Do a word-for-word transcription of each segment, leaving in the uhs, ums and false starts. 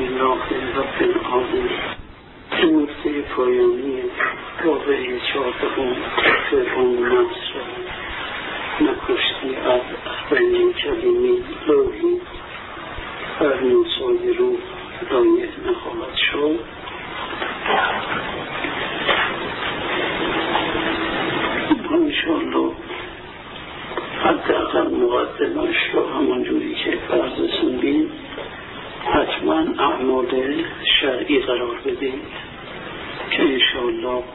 الحمدلله رب العالمین. نکته پایانی واقعه چهارم فرعون نفس را نکشتی از بین کلیمی لوحی بر موسای روح دایه نخواهد شد. انشاءالله حداقل مقدمش رو همونجوری که فرض سنبین حتما اعمال شرعی قرار بدید که انشاءالله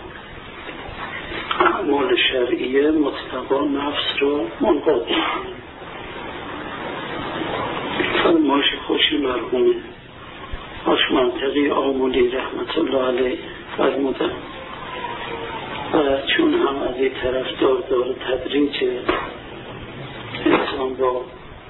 اعمال شرعی متقا نفس رو منقاد کنید. فرمایش خوشی مرحوم حاج منطقی آملی رحمت الله علیه فرمودن و چون هم از این طرف دار دار تدریج انسان با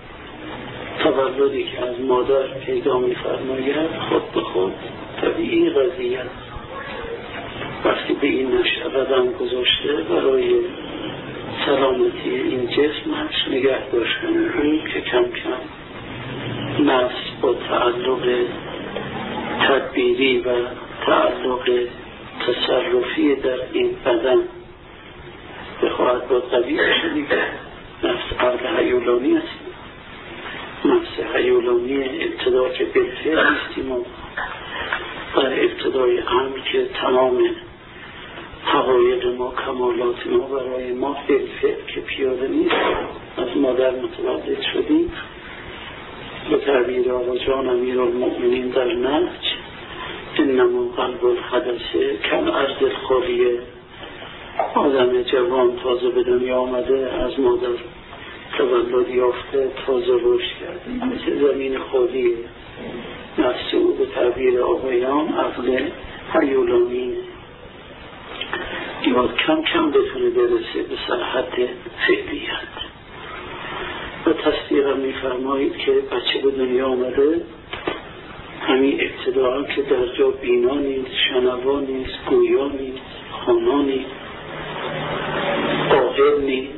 تولدی که از مادر پیدا می فرماید خود به خود طبیعی قضیه وقتی به این نشأه قدم گذاشته برای سلامتی این جسمش نگه داشتن اون که کم کم نفس با تعلق تدبیری و تعلق تصرفی در این بدن بخواهد با طبیعه شدیده. نفس عقل حیولانی است. نفس حیولانی ابتدا که بالفعل نیستیم و در ابتدای امر که تمام حقایق ما کمالات ما برای ما بالفعل که پیاده نیست از مادر متولد شدیم. به تعبیر آقا جان امیر المؤمنین در نهج انما قلب الحدثه کم ارض الخالیه. آدم جوان تازه به دنیا آمده از مادر تولد یافته تازه رشد کرده مثل زمین خالیه. نفس او به تعبیر آقایان عقل حیولانی یا کم کم بتونه برسه به سرحد فعلیت. و تصدیق می فرمایید که بچه به دنیا آمده همین ابتداعا که در جا بینا نیست، شنوا نیست، گویا نیست، خوانا نیست، قاهر نیست.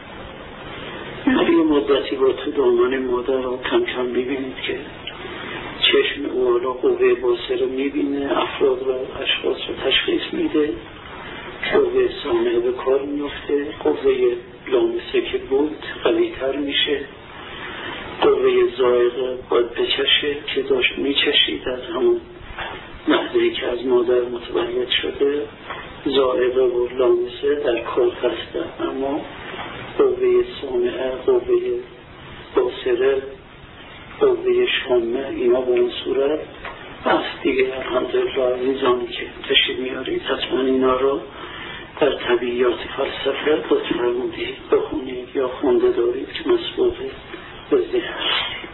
یه مدتی با تو دامن مادر رو کم کم ببینید که چشم او حالا قوه باصره میبینه، افراد و اشخاص رو تشخیص میده، قوه سامعه به کار میفته، قوه لامسه که بود قویتر میشه، قوه زائقه باید بچشه که داشت میچشید از همون لحظه‌ای که از مادر متولد شده. زائقه و لامسه در کار هستن اما قوه سامعه، قوه باصره، قوه شامه اینا به اون صورت بس دیگه. الحمدلله عزیزانی که تشریف میارید حتما اینا رو در طبیعیات فلسفه لطف فرمودید بخونید یا خونده دارید که مسبوق به ذهن هستید.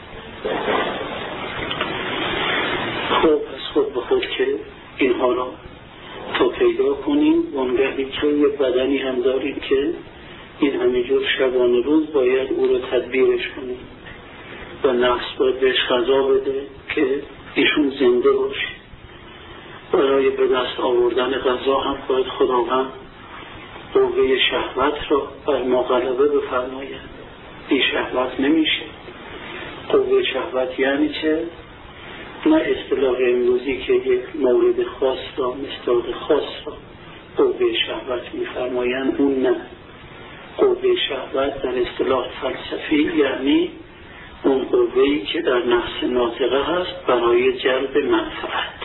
خب از خود به خود که اینها را تا پیدا کنیم وانگهی که یه بدنی هم دارید که این همینجور شبانه روز باید او رو تدبیرش کنیم و نفس باید بهش غذا بده که ایشون زنده باشه. برای به دست آوردن غذا هم باید خداوند قوه شهوت را بر ما غلبه بفرماید. بی شهوت نمیشه. قوه شهوت یعنی چه؟ نه اصطلاح امروزی که یک مورد خاص را مستعد خاص را قوه شهوت میفرمایند، اون نه. قوه شهوت در اصطلاح فلسفی یعنی اون قوه‌ای که در نفس ناطقه هست برای جلب منفعت.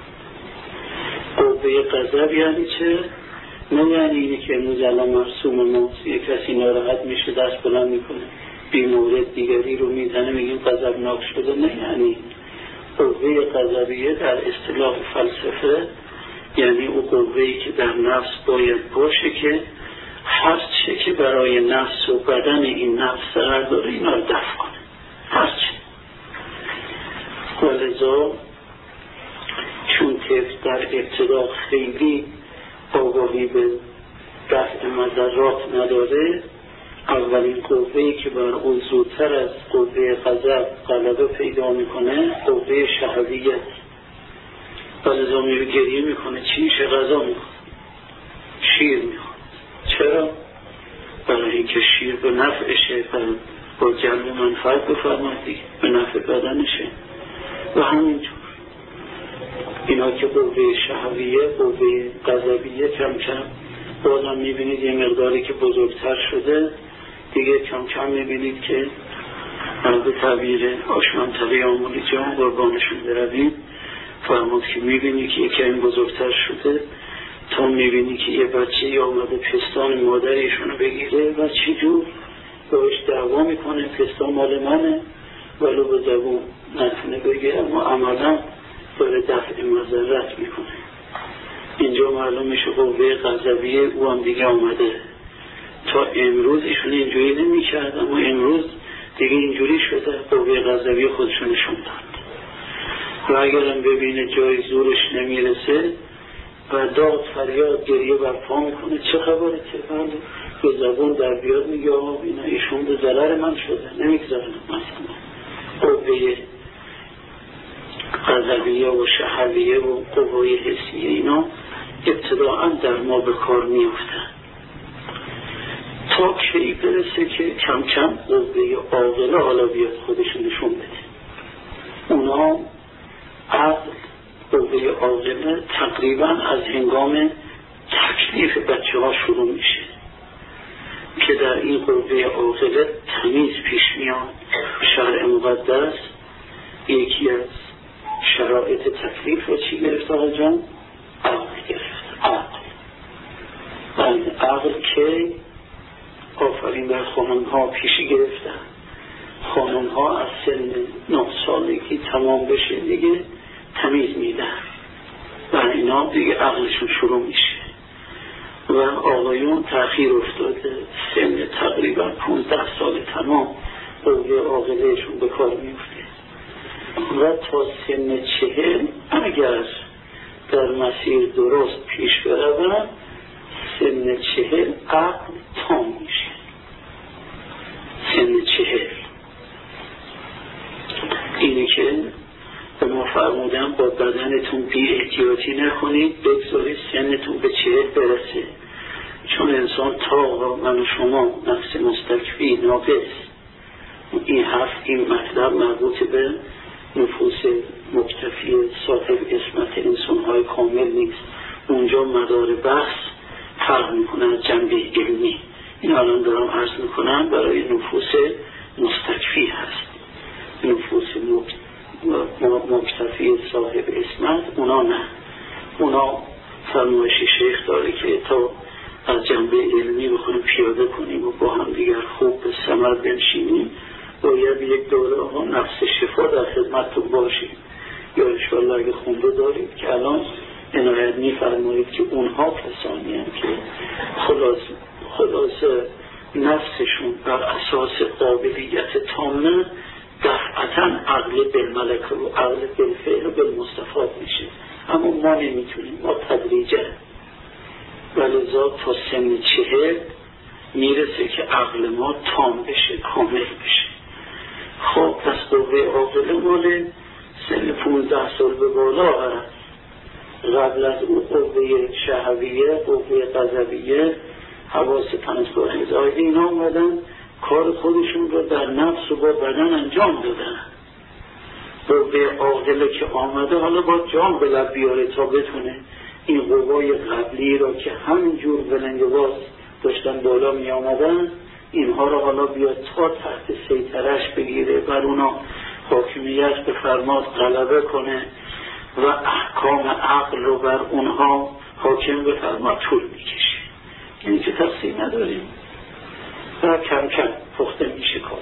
قوه غضب یعنی چه؟ نه یعنی اینی که امروز الان مرسوم ماست یک کسی ناراحت میشه دست بلند میکنه بی مورد دیگری رو میزنه میگیم غضبناک شده. نه یعنی قوه غضبیه در اصطلاح فلسفه یعنی اون قوه‌ای که در نفس باید باشه که هر چه که برای نفس و بدن این نفس ضرر داره اینا رو دفع کنه. هر چه. ولذا چون طفل در ابتدا خیلی آگاهی به دفع مضرات نداره، اولین قوه‌ای که بر او زودتر از قوه غضب غلبه پیدا میکنه قوه شهویت. ولذا میره گریه میکنه چی میشه؟ غذا میکنه، شیر میخواد. چرا؟ برای اینکه شیر به نفعشه، با جلب منفعت بفرمایید به نفع بدنشه. و همینجور اینا که قوه شهویه، قوه غضبیه کم کم بازم میبینید یه مقداری که بزرگتر شده دیگه کم کم میبینید که به تعبیر آشمانتره آمولی جان قربانشون برویم فرمود که میبینی که یکی این بزرگتر شده تا میبینی که یه بچه ی آمده پستان مادریشونو بگیره و چی جور باش دعوا میکنه پستان مال منه ولو به زبون نتونه بگه اما عملا داره دفع مضرت میکنه. اینجا معلوم میشه قوه غضبیه او هم دیگه آمده. تا امروز ایشون اینجوری نمی کرد اما امروز دیگه اینجوری شده قوه غضبیه خودشون نشون داد و اگرم ببینه جای زورش نمیرسه و داد فریاد گریه برپا میکنه چه خبره چه بله به زبون در بیاد میگه آقا اینا ایشون به ضرر من شده نمیگذارن. مثلا قوه غضبیه و شهویه و قوه حسیه اینا ابتداعا در ما به کار میافتن تا کی برسه که کم کم قوه عاقله حالا بیاد خودش نشون بده. اونا عقل قوه عاقله تقریبا از هنگام تکلیف بچه ها شروع میشه که در این قوه عاقله تمیز پیش میاد. شرع مقدس یکی از شرایط تکلیف رو چی گرفت آقا جان؟ عقل گرفت. عقل عقل که آفرین بر خانم ها پیشی گرفتن. خانم ها از سن نه سالگی تمام بشه دیگه تمیز میدن و اینا دیگه عقلشون شروع میشه و آقایون تأخیر افتاده سن تقریبا پونزده سال تمام قوه عاقلهشون به کار میفته و تا سن چهل اگر در مسیر درست پیش برون سن چهل عقل تام میشه. سن چهل اینی که به ما فرمودن با بدنتون بی احتیاطی نکنید بگذارید سنتون به چهل برسه چون انسان تا من و شما نفس مستکفی ناقص. این حرف این مطلب مربوط به نفوس مکتفی صاحب اسمت انسان‌های کامل نیست. اونجا مدار بحث فرق میکنه از جنبه علمی. این الان دارم عرض میکنم برای نفوس مستکفی هست. نفوس مکتفی صاحب اسمت اونا نه. اونا فرمایش شیخ داره که تا از جنبه علمی بخونیم پیاده کنیم و با هم دیگر خوب به ثمر بنشینیم باید یک دوره ها نفس شفا در خدمتتون باشیم. یا انشاءالله اگه خونده دارید که الان عنایت می‌فرمایید که اونها کسانی هم که خلاص خلاصه نفسشون بر اساس قابلیت تامه دفعتا عقل بالملکه و عقل بالفعل و بالمستفاد میشه اما ما نمیتونیم. ما تدریجه ولذا تا سن چهل میرسه که عقل ما تام بشه کامل بشه. خب پس قوه عاقله مال سن پونزده سال به بالا هست. قبل از او قوه شهویه قوه غضبیه حواس پنجگانه زاید اینا اومدن کار خودشون رو در نفس و با بدن انجام دادن. قوه عاقله که آمده حالا با جان به لب بیاره تا بتونه این قوای قبلی را که همینجور بلنگواز داشتن بالا می آمدن اینها را حالا بیاد تا تحت سیطرش بگیره بر اونا حاکمیت به فرمان غلبه کنه و احکام عقل رو بر اونها حاکم به فرمان طول میکشه. یعنی که تفصیل نداریم و کم کم پخته میشه کار.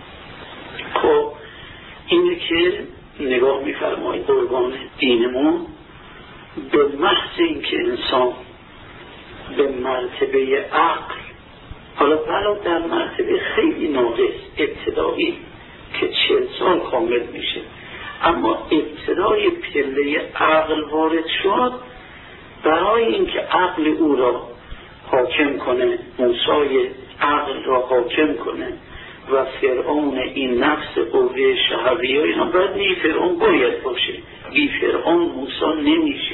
خب اینه که نگاه میفرمایید قربان دینمون به محض این که انسان به مرتبه عقل حالا بلا در مرتبه خیلی ناقص ابتدایی که چهل سال کامل میشه اما ابتدای پله عقل وارد شد برای اینکه عقل او را حاکم کنه موسای عقل را حاکم کنه و فرعون این نفس قوه شهویه اینا باید بی فرعون باید باشه. بی فرعون موسی نمیشه.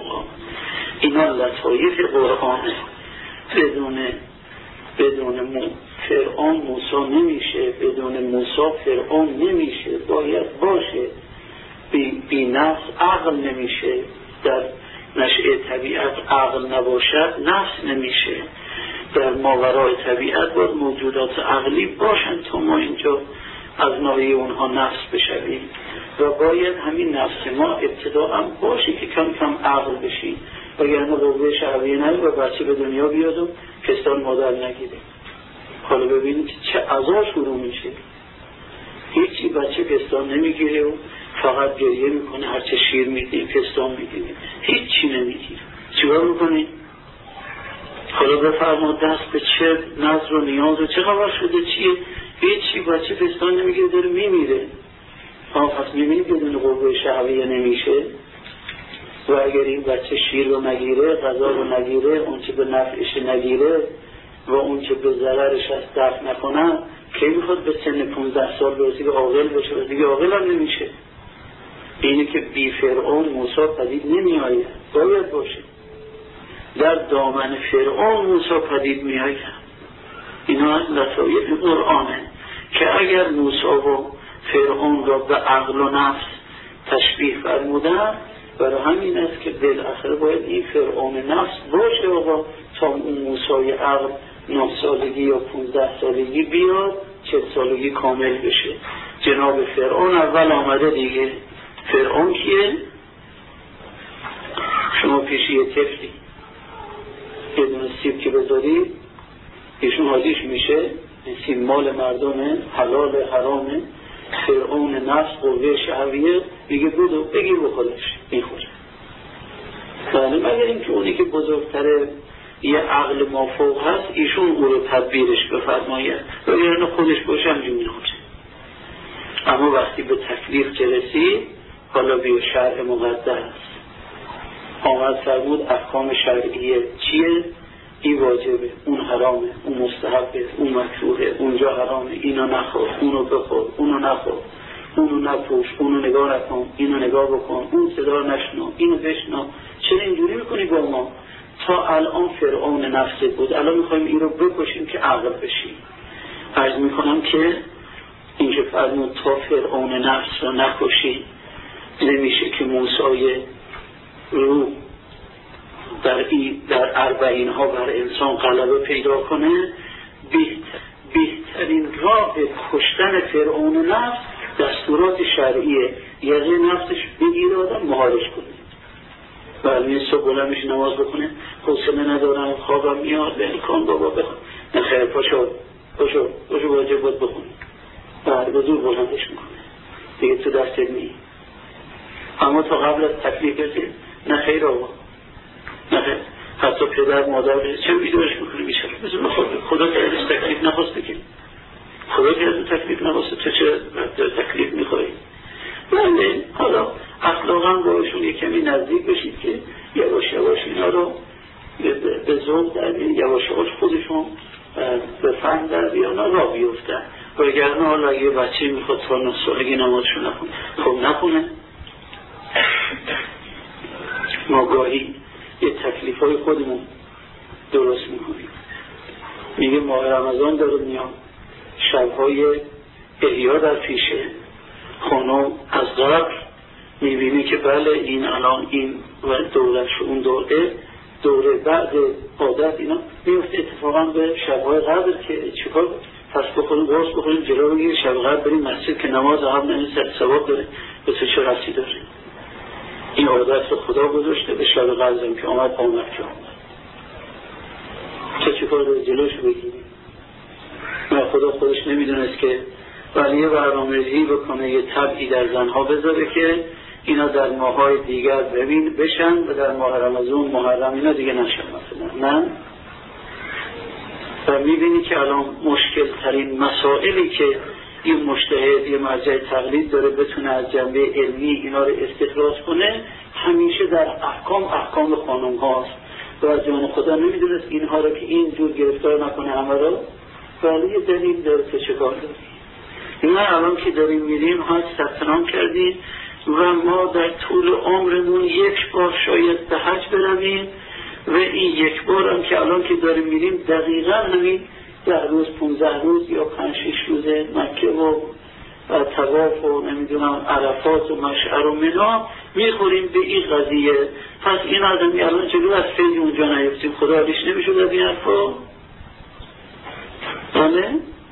اینا لطایف قرآنه. بدون بدون فرعون موسی نمیشه. بدون موسی فرعون نمیشه. باید باشه. بی, بی نفس عقل نمیشه. در نشأه طبیعت عقل نباشد نفس نمیشه. در ماورای طبیعت باید موجودات عقلی باشن تا ما اینجا از ناحیه اونها نفس بشویم و باید همین نفس ما ابتدا هم باشه که کم کم عقل بشیم، وگرنه قوه شهویه نهی و بچه به دنیا بیاد و پستان مادر نگیره. حالا ببینید چه عذاب شروع میشه. هیچی بچه پستان نمیگیره و فقط گریه میکنه، هرچه شیر میدیم پستان میگیره، هیچی نمیگیره. چیکار میکنه؟ حالا بفرما دست به چه نظر و نیاز و چه خبر شده چیه؟ هیچی بچه پستان نمیگیره، داره میمیره. ها پس میبینید بدون قوه شهویه نمیشه. و اگر این بچه شیر رو نگیره، غذا رو نگیره، اون چه به نفعش نگیره و اون چه به ضررش از دفع نکنه، کی میخواد به سن پونزده سال برسی به عاقل بشه و دیگه عاقل هم نمیشه. اینه که بی فرعون موسی پدید نمی آید، باید باشه. در دامن فرعون موسی پدید می آید. اینا لطایف قرآنه که اگر موسی و فرعون را به عقل و نفس تشبیه فرمودن، برای همین است که بالاخره باید این فرعون نفس باشه آقا تا اون موسی عقل نه سالگی یا پونزده سالگی بیاد، چه سالگی کامل بشه. جناب فرعون اول آمده دیگه. فرعون کیه؟ شما پیش یه طفلی یه دونه سیب که بذارید ایشون حالیش میشه، این سیب مال مردمه، حلال حرامه. فرعون نفس قوه شهویه میگه بودو بگیر بخورش میخوره. بله مگر اینکه اونی که بزرگتره یه عقل مافوق هست ایشون او رو تدبیرش بفرماید و یعنی خودش باشه همجور میخوره. اما وقتی به تکلیف که رسید حالا بیا شرع مقدس آمد فرمود احکام شرعیه چیه؟ این واجبه، اون حرامه، اون مستحبه، اون مکروهه، اونجا حرامه، اینو نخور، اونو بخور، اونو نخور، اونو نپوش، اونو نگاه نکن، اینو نگاه بکن، اون صدا نشنو، اینو بشنو. چرا اینجوری میکنی با ما؟ تا الان فرعون نفسه بود، الان میخوایم این رو بکشیم که عقل بشیم. عرض میکنم که اینجا فرمود تا فرعون نفس رو نکشی نمیشه که موسی رو در, در اربعین ها بر انسان غلبه پیدا کنه. بهتر بهترین راه کشتن فرعون نفس دستورات شرعیه. یقه نفسش بگیره آدم مهارش کنه. بله صبح بلند میشه نماز بکنه، حوصله ندارم خوابم میاد بلی کن بابا بخون، نخیر پاشو پاشو پاشو واجب باید بخون. بله به زور بلندش میکنه دیگه تو دستت نی. اما تا قبل از تکلیف رسید نخیر آقا نخیر. حتی پدر مادر چه بیدارش میکنه بیشتر بزن خود خدا که ازش تکلیف نخواسته که خدا که ازش تکلیف نخواسته تو چه تکلیف میخوایی؟ بله حالا اخلاقا باشون یه کمی نزدیک بشید که یواش یواش اینا رو به ذوق در بیان، یواش یواش خودشون به فهم در بیان را بیفتن. وگرنه حالا اگه بچه میخواد تا نه سالگی نمازشو نکنه خب نکنه. ما گاهی یه تکلیف های خودمون درست میکنیم. میگه ماه رمضان داره میاد، شبهای احیا در پیشه، خانم از قبل میبینی که بله این الان این و دولت اون دوره دوره بعد عادت اینا میفته اتفاقا به شبهای قبل که چیکار پس بخوریم قرص بخوریم جلو بگیریم شب قبل بریم مسجد که نماز هم نمیشه ثواب داره. به تو چه ربطی داره؟ این عادت رو خدا گذاشته به شب قبل که آمد آمد که آمد تو چیکار داره جلوش بگیری؟ نه خدا خودش نمیدونست که ولی یه برنامه‌ریزی بکنه یه طبعی در زنها بذاره که اینا در ماهای دیگر ببین بشن و در ماه رمضان محرم اینا دیگه نشن مثلا. نه و میبینی که الان مشکل ترین مسائلی که این مجتهد یه مرجع تقلید داره بتونه از جنبه علمی اینا رو استخراج کنه همیشه در احکام احکام خانم هاست و از جان خدا نمیدونست اینها رو که اینجور گرفتار نکنه همه رو. ولی یه دلیل داره که چه کار داری. نه الان که داریم میریم حج ثبت نام کردیم و ما در طول عمرمون یک بار شاید به حج برویم و این یک بار هم که الان که داریم میریم دقیقا همین ده روز پونزده روز یا پنج شش روز مکه و طواف و نمیدونم عرفات و مشعر و منا میخوریم به این قضیه. پس این آدمی الان چگه از فیض اونجا نیفتیم؟ خدا علیش نمیشود از این حرفا؟ بله؟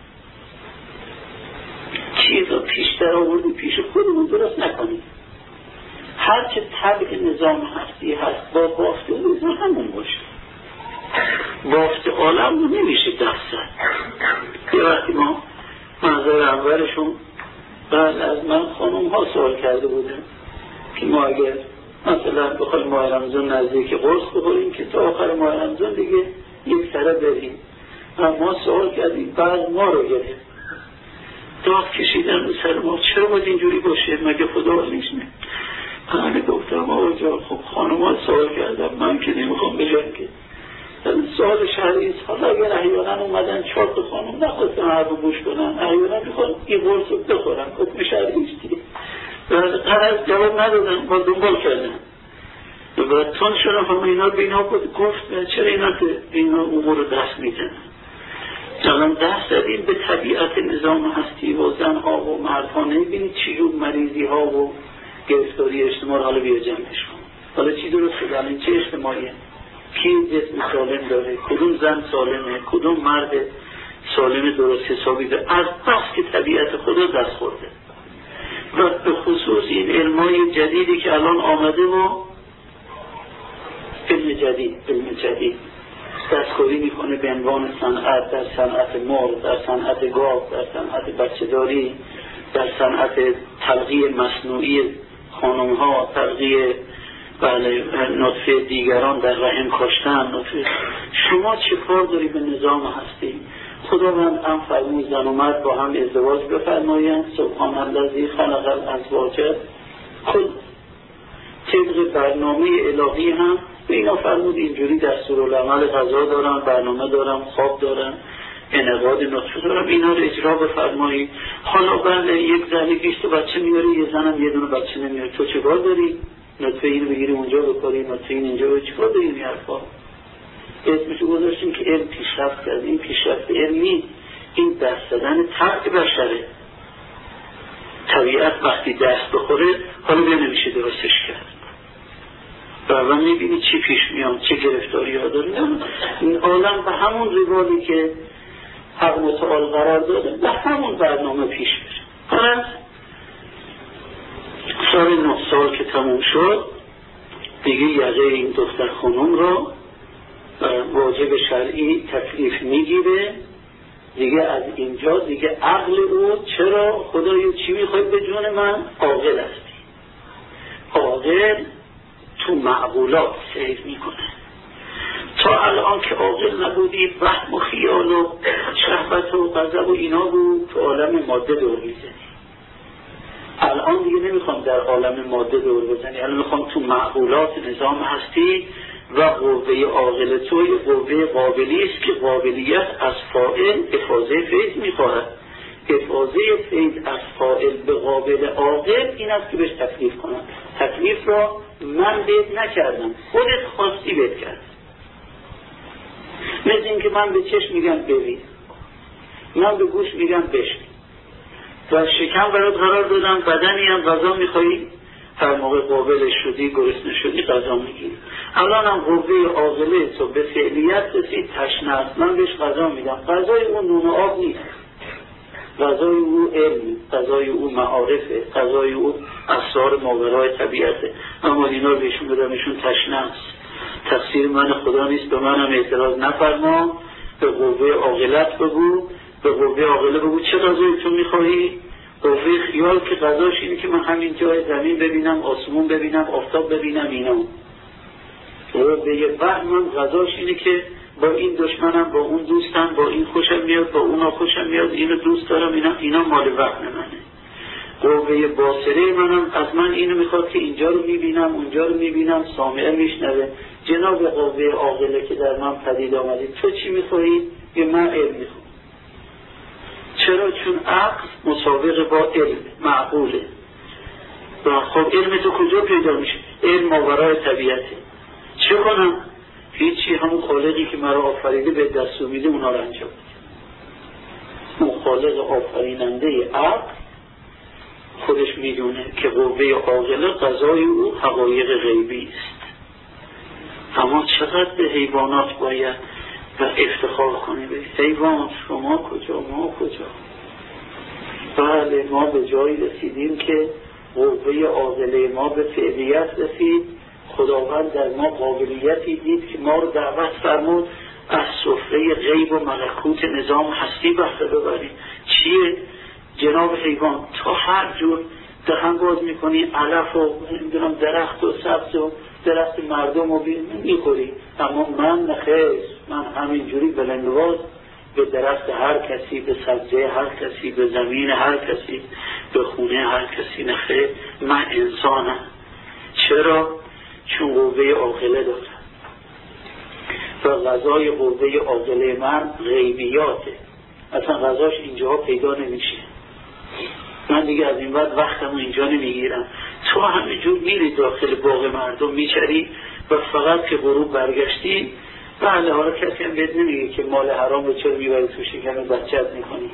چیزا پیشتر آوردی پیش خودمون درست نکنیم. هرچه طبع نظام هستی هست با بافت اون همون باشه. بافت عالم رو نمیشه دستن. یه وقتی ما منظر اولشون بعد از من خانوم ها سوال کرده بودن که ما اگر مثلا بخوایم ماه رمضان نزدیک قرص بخوریم که تا آخر ماه رمضان دیگه یک سره بریم. اما سوال کردیم بعد ما رو گرفت داغ کشیدن به سر ما. چرا باید اینجوری باشه؟ مگه خدا نیست؟ همه گفتم آقا جان خب خانوما سوال کردم من که نمیخوام بگم که سوال شرعی است. حالا اگر احیانا اومدن چهار تا خانم نخواستن حرف رو گوش کنن احیانا میخوان این قرص رو بخورن حکم شرعی است دیگه. قرار جواب ندادن با دنبال کردن و تون شدن همه اینا به اینا گفت چرا اینا اینا امور رو دست میدن. الان دست دادیم به طبیعت نظام هستی و زنها و مردها. نمیبینید چجور مریضی ها و گرفتاری اجتماع حالا بیا جمعش کن. حالا چی درست شده؟ الان چه اجتماعیه؟ کی جسم سالم داره؟ کدوم زن سالمه؟ کدوم مرد سالم درست حسابی داره؟ از بس که طبیعت خدا دست خورده. و به خصوص این علمای جدیدی که الان آمده و علم جدید علم جدید دستخوری میکنه به عنوان صنعت، در صنعت مرغ، در صنعت گاو، در صنعت بچه‌داری، در صنعت تلقی مصنوعی خانم ها، تلقی بله نطفه دیگران در رحم کاشتن نطفه. شما چه کار داری به نظام هستی؟ خداوند هم فرمود زن و مرد با هم ازدواج بفرمایند. سبحان الذی خلق الازواج کل. طبق برنامه الهی هم به اینا فرمود اینجوری دستورالعمل غذا دارن، برنامه دارن، خواب دارن، انعقاد نطفه دارن، اینا رو اجرا بفرمایید. حالا بله یک زنی بیست تا بچه میاره یه زنم یه دونه بچه نمیاره. تو چه کار داری؟ نطفه اینو بگیری اونجا بکاری، نطفه این اینجا چه کار داری؟ این حرفا اسمشو گذاشتیم که علم پیشرفت کرد. این پیشرفت علمی این دست دادن طبع بشره. طبیعت وقتی دست بخوره حالا بیا نمیشه درستش کرد. و میبینی چی پیش میان، چه گرفتاری ها داره. این عالم به همون روالی که حق متعال قرار داده به همون برنامه پیش بره. پس سال نه سال که تموم شد دیگه یقه این دختر خانم رو واجب شرعی تکلیف میگیره دیگه. از اینجا دیگه عقل او چرا خدایی چی میخوای به جون من؟ عاقل هستی. عاقل تو معقولات سیر میکنه. تا الان که عاقل نبودی وهم و خیال و شهوت و غضب و اینا بود تو عالم ماده دور میزنی. الان دیگه نمیخوام در عالم ماده دور بزنی، الان میخوام تو معقولات نظام هستی و قوه عاقل توی قوه قابلی است که قابلیت از فاعل افاضه فیض میخواهد. افاضه فیض از فاعل به قابل عاقل این است که بهش تکلیف کنم. تکلیف را من بهت نکردم، خودت خواستی بهت کرد. مثل این که من به چشم میگم ببین، من به گوش میگم بشنو و شکم برات قرار دادم، بدنی هم غذا میخوایی هر موقع قابل شدی گرسنه شدی غذا میگیری. الان هم قوه عاقله تو به فعلیت رسید تشنه است، من بهش غذا میدم. غذای اون نون آب نیست، غذای او علم، غذای او معارفه، غذای او اسرار ماورای طبیعته. اما اینا رو بهشون بدم ایشون تشنه است. تقصیر من خدا نیست، به منم اعتراض نفرما. به قوه عاقلت بگو، به قوه عاقله بگو چه غذایی تو میخواهی. قوه خیال که غذاش اینه که من همین جای زمین ببینم، آسمون ببینم، آفتاب ببینم. اینا قوه فهمم غذاش اینه که با این دشمنم، با اون دوستم، با این خوشم میاد، با اونا خوشم میاد، اینو دوست دارم، اینا اینا مال وهم منه. قوه باصره منم از من اینو میخواد که اینجا رو میبینم، اونجا رو میبینم، سامعه میشنوه. جناب قوه عاقله که در من پدید آمدی، تو چی میخوایی؟ یا من علم میخوام. چرا؟ چون عقل مسابقه با علم معقوله. و خب علم تو کجا پیدا میشه؟ علم ماورای طبیعته. چه کنم؟ هیچی، همون خالقی که مرا آفریده به دستور میده اونا رو انجام بده. اون خالق آفریننده عقل خودش میدونه که قوه عاقله قضای او حقایق غیبی است. اما چقدر به حیوانات باید و افتخار کنیم، به حیوان شما کجا ما کجا. بله ما به جایی رسیدیم که قوه عاقله ما به فعلیت رسید. خداوند در ما قابلیتی دید که ما رو دعوت فرمود از سفره غیب و ملکوت نظام هستی بهره ببریم. چیه؟ جناب حیوان تا هر جور دهن باز میکنی، علف و نمیدونم درخت و سبز و درخت مردم رو میخوری، اما من نخیر، من همینجوری بلندواز به درخت هر کسی، به سبزه هر کسی، به زمین هر کسی، به خونه هر کسی نخیر، من انسانم. چرا؟ چون قوه عاقله دارم و غذای قوه عاقله من غیبیاته، اصلا غذاش اینجا پیدا نمیشه. من دیگه از این بعد وقتمو اینجا نمیگیرم. تو همینجور میری داخل باغ مردم میچری و فقط که غروب برگشتی، بله حالا کسی هم بهت نمیگه که مال حرام رو چرا میبری تو شکم بچت میکنی.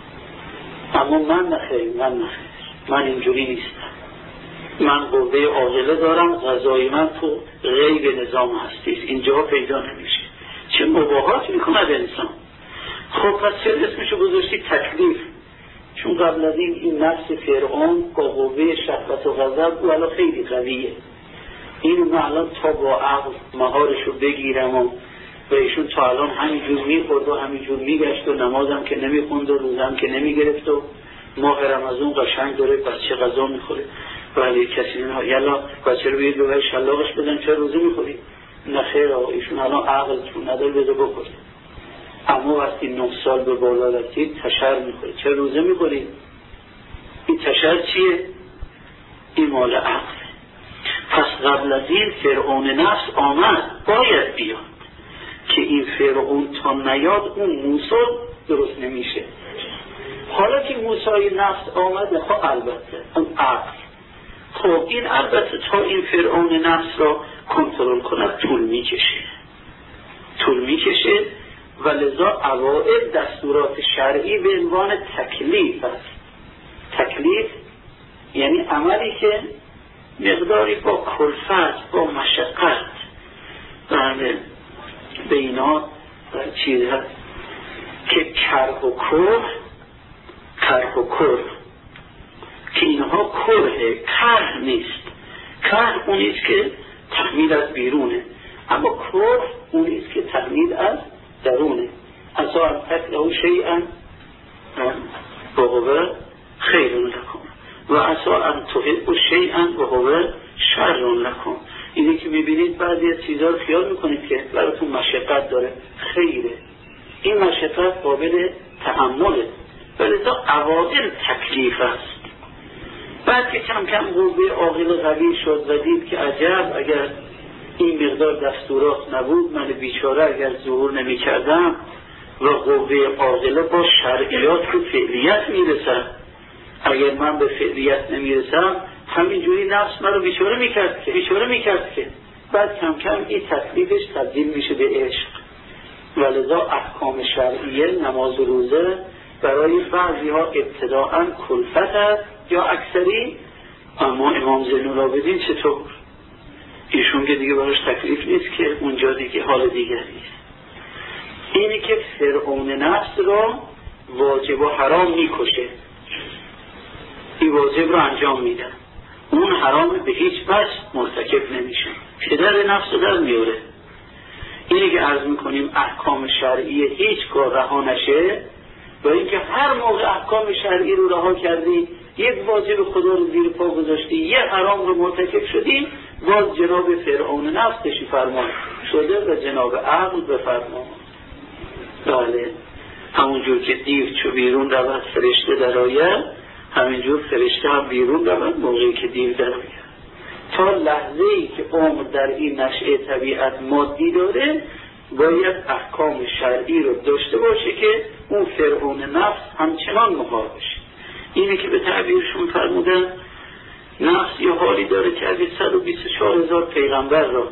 اما من نخیر، من نخیر، من اینجوری نیستم. من قوه عاقله دارم، غذای من تو غیب نظام هستیست، اینجا پیدا نمیشه. چه مباهات میکند انسان. خب پس چه اسمشو گذاشتی؟ تکلیف. چون قبل از این این نفس فرعون با قوه شهوت و غضب او الان خیلی قویه. اینو من الان تا با عقل مهارشو بگیرم و و ایشون تا الان همینجور میخورد و همینجور میگشت و نمازم که نمیخوند و روزم که نمیگرفت و ماه رمضان قشنگ داره بچه غذا میخوره. ولی کسی نه یلا بچه رو بیاید ببرید شلاقش بدن چرا روزه میخوری؟ نخیر آقا ایشون الان عقل چون نداره بده بخوره. اما وقتی نه سال به بالا رسید تشر میخوری، چرا روزه میخوری؟ این تشر چیه؟ این مال عقل. پس قبل از این فرعون نفس آمد، باید بیاد که این فرعون تا نیاد اون موسی درست نمیشه. حالا که موسی نفس آمده خب البته اون عقل، خب این البته تا این فرعون نفس را کنترل کند طول میکشه طول میکشه و لذا اوائل دستورات شرعی به عنوان تکلیف است. تکلیف یعنی عملی که مقداری با کلفت با مشقت بله به اینا چیز هست که کره و کره کره و کره که اینها کره کره نیست. کره اونیست که تحمیل از بیرونه، اما کره اونیست که تحمیل از درونه. اصلا تکله شیئا و هو خیر لکم و اصلا ان تحبوا شیئا و هو شر لکم. اینه که میبینید بعضی از چیزها رو خیال میکنید که براتون مشقت داره، خیره. این مشقت قابل تحمله ولی تا اوائل تکلیف است. بعد که کم کم قوه عاقل قوی شد و دید که عجب اگر این مقدار دستورات نبود من بیچاره اگر ظهور نمی کردم و قوه عاقله با شرعیات به فعلیت میرسد، اگر من به فعلیت نمیرسم همینجوری نفس من رو بیچاره میکرد که بیچاره میکرد که بعد کم کم این تکلیفش تبدیل میشه به عشق. ولذا احکام شرعیه نماز و روزه برای بعضی ها ابتداعاً کلفت است یا اکثری، اما امام زین العابدین چطور؟ ایشون که دیگه براش تکلیف نیست که اونجا دیگه حال دیگری است. اینی که فرعون نفس را واجب و حرام میکشه، این واجب رو انجام میدن، اون حرام به هیچ وجه مرتکب نمیشه، پدر نفس رو در میاره. اینی که عرض میکنیم احکام شرعی هیچگاه رها نشه و اینکه هر موقع احکام شرعی رو رها کردی یک واجب خدا رو زیر پا گذاشتی یه حرام رو مرتکب شدی، باز جناب فرعون نفس تشی فرمان شده و جناب عقل بفرمان. بله همونجور که دیو چو بیرون رود فرشته در آید، همینجور فرشته هم بیرون رود موقعی که دیو در آید. تا لحظه ای که عمر در این نشأه طبیعت مادی داره باید احکام شرعی رو داشته باشه که اون فرعون نفس همچنان مهار بشه. اینه که به تعبیرشون فرمودن نفس یه حالی داره که از صد و بیست و چهار هزار پیغمبر را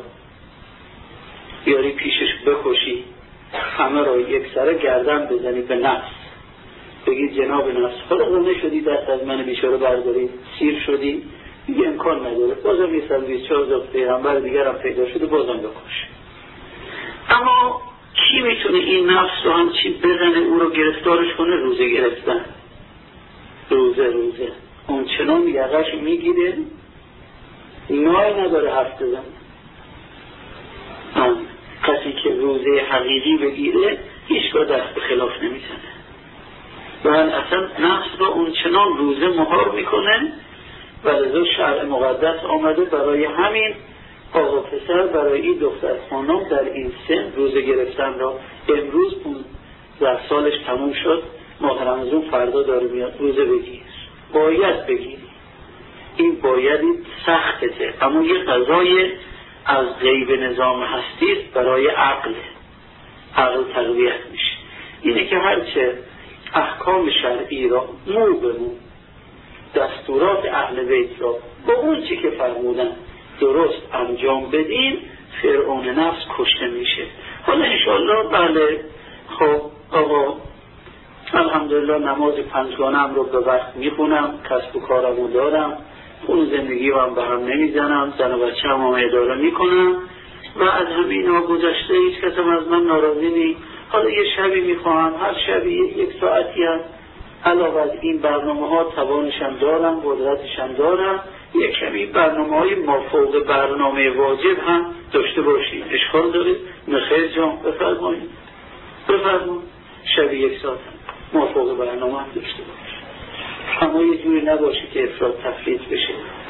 بیاری پیشش بکشی، همه را یک سره گردن بزنی به نفس بگید جناب نفس حالا قونه شدی دست از من بیچاره برداری سیر شدی دیگه امکان نداره بازم یه سال بیست چهار هزار پیغمبر دیگر هم پیدا شده بازم بکش. اما کی میتونه این نفس رو همچین بزنه او رو گرفتارش کنه؟ روزه گرفتن. روزه روزه اون چنان یقش میگیره نای نداره حرف بزنه. کسی که روزه حقیقی بگیره هیچگاه دست به خلاف نمیزنه و اصلا نفس رو اون چنان روزه مهار میکنه و لذا شرع مقدس آمده برای همین آقا پسر برای این دختر خانم در این سن روزه گرفتن را امروز پونزده سالش تموم شد ماه رمضان فردا داره میاد روزه بگیر باید بگیری. این بایدی سختته اما یه قضای از غیب نظام هستی برای عقل عقل تقویت میشه. اینه که هرچه احکام شرعی را مو به مو دستورات اهل بیت را با اون چی که فرمودن درست انجام بدین فرعون نفس کشته میشه. حالا انشاءالله بله خب آقا الحمدلله نماز پنجگانم رو به وقت میخونم کسب و کارمو دارم اون زندگی رو هم به هم نمیزنم زن و بچه هم اداره میکنم و از همین ها گذشته هیچ کس هم از من ناراضی نی. حالا یه شبی میخواهم هر شبی یک ساعتی هم علاوه از این برنامه ها توانشم دارم قدرتشم دارم یک شبی برنامه های مافوق برنامه واجب هم داشته باشیم. اشکال داره؟ نخیر جان بفرمایید بفرمایید شبی یک ساعت هم مافوق برنامه هم داشته باشیم اما یه جوری نباشه که افراد تفرید بشه.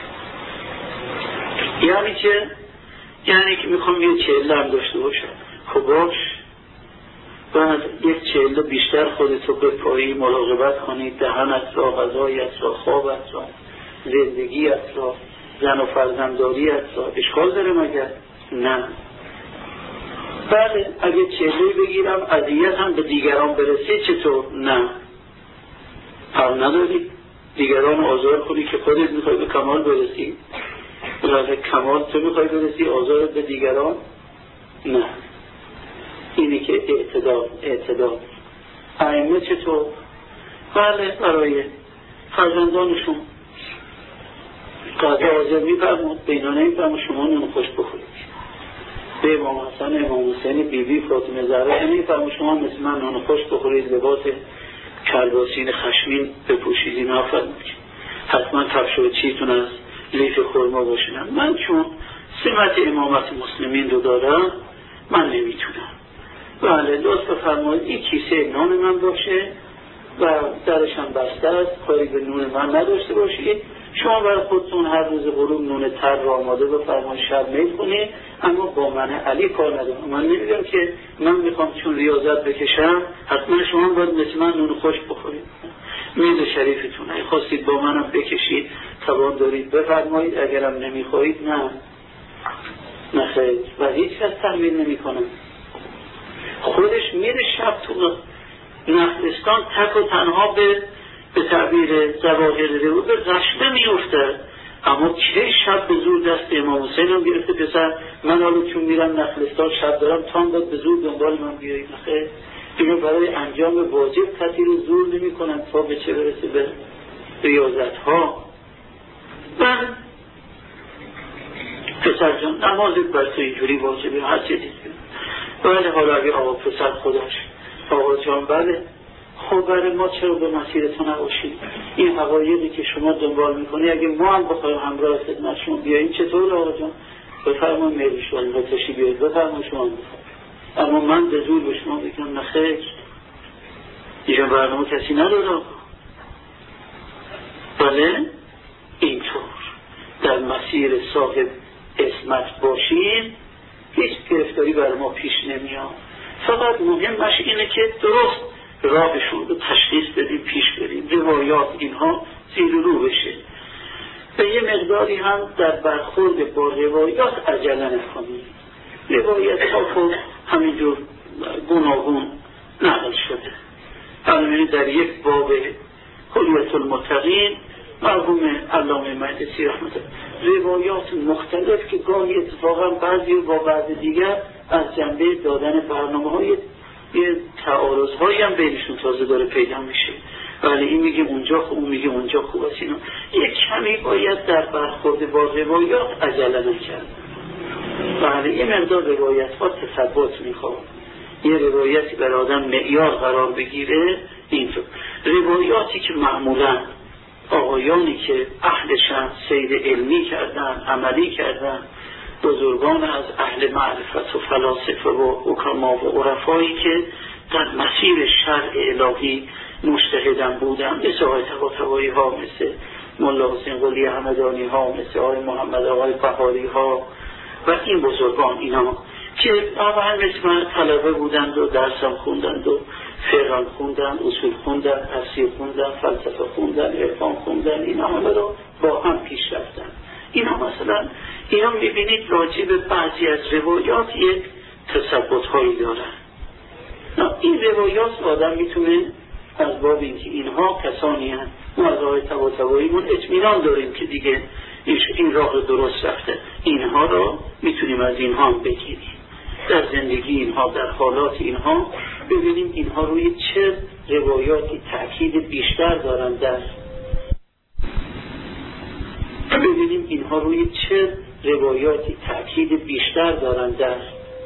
یعنی چه؟ یعنی که میخوام یه چهله هم داشته باشم خب باش بعد یک چهله بیشتر خودتو به پایی مراقبت کنید دهنت را غذایت را خوابت را زندگیت را زن و فرزنداریت را اشکال داره مگر؟ نه. بله اگه چهله بگیرم اذیت هم به دیگران برسه چطور؟ نه هم نداری دیگران آزار کنی که خودت میخوای به کمال برسی برای کمال تو میخوای برسی آزار به دیگران؟ نه. اینی که اعتدال اعتدال ائمه چطور؟ بله برای فرزندانشون قضا حاضر میفرمود بینا نمیفرمود شما نون خوش بخورید به امام حسن امام حسین بی بی فاطمه زهرا نمیفرمود شما مثل من نون خوش بخورید لباس کلباسین خشمین بپوشید اینا فرمود حتما کفش و چیتون از لیف خرما باشنم. من چون سمت امامت مسلمین رو دارم من نمیتونم. بله دوست بفرمایید این کیسه نان من باشه و درشم بسته است کاری به نون من نداشته باشید شما برای خودتون هر روز غروب نون تر را آماده بفرمایید شب میل کنید اما با من علی کار ندارم. من نمیگم که من میخوام چون ریاضت بکشم حتما شما باید مثل من نون خوش بخورید میل شریفتون اگه خواستید با منم بکشید توان دارید بفرمایید اگرم نمیخواهید نه نخیر و هیچ کس تحمیل نمی کنم. خودش میره شب تو نخلستان تک و تنها به به تعبیر زواهر رو به غشبه میفته اما چه شب به زور دست امام حسین هم گرفته پسر من حالا چون میرم نخلستان شب دارم تام باید به زور دنبال من بیایید. نخیر اینو برای انجام واجب کسی رو زور نمی کنن تا به چه برسه به ریاضت ها. من پسر جان نمازت بر تو اینجوری واجبه هر چه دید بله حالا اگه آقا پسر خداش آقا جان بله خب برای ما چرا به مسیر تو نباشید این حقایقی که شما دنبال میکنی اگه ما هم بخوایم همراه خدمت شما بیاییم چطور آقا جان بفرمایید میلی شما بتشی بیایید بفرمایید شما بفرمایید اما من به زور به شما بگم نخیر اینجا برنامه کسی نداره آقا بله اینطور در مسیر صاحب اسمت باشین هیچ گرفتاری برای ما پیش نمیاد. فقط مهمش اینه که درست راهشون رو تشخیص بدیم پیش بریم روایات اینها زیر رو بشه به یه مقداری هم در برخورد با روایات عجله نکنیم. روایت ها خود همینجور گوناگون نقل شده. همینی در یک باب حلیت المتقین مرحوم علامه مجلسی رحمت الله روایات مختلف که گاهی اتفاقا بعضی با بعض دیگر از جنبه دادن برنامه های یه تعارض هایی هم بینشون تازه داره پیدا میشه ولی این میگه اونجا خوب، اون میگه اونجا خوب است. اینا یک کمی باید در برخورد با روایات عجله نکرد. بله یه مقدار روایت ها تثبت میخواد، یه روایتی بر آدم معیار قرار بگیره. اینطور روایاتی که معمولا آقایانی که اهلشن سیر علمی کردن، عملی کردن، بزرگان از اهل معرفت و فلاسفه و حکما و عرفایی که در مسیر شرع الهی مجتهدن بودن، مثل آقای طباطبایی ها، مثل ملا حسین قلی همدانی ها، مثل آقای محمد آقای بهاری ها و این بزرگان، اینا که واقعا مثل من طلبه بودند و درسم خوندند و فقه خوندن، اصول خوندن، تفسیر خوندن، فلسفه خوندن، عرفان خوندن، اینا همه رو با هم پیش رفتن. اینا مثلا اینا میبینید راجع به بعضی از روایات یک تثبت هایی دارن. این روایات آدم میتونه از باب اینکه اینها کسانی هستند، ما از آقای طباطباییمون اطمینان داریم که دیگه این راه رو درست رفته، اینها رو میتونیم از اینها هم بگیریم در زندگی اینها، در حالات اینها، ببینیم اینها روی چه روایاتی تأکید بیشتر دارن در ببینیم اینها روی چه روایاتی تأکید بیشتر دارن در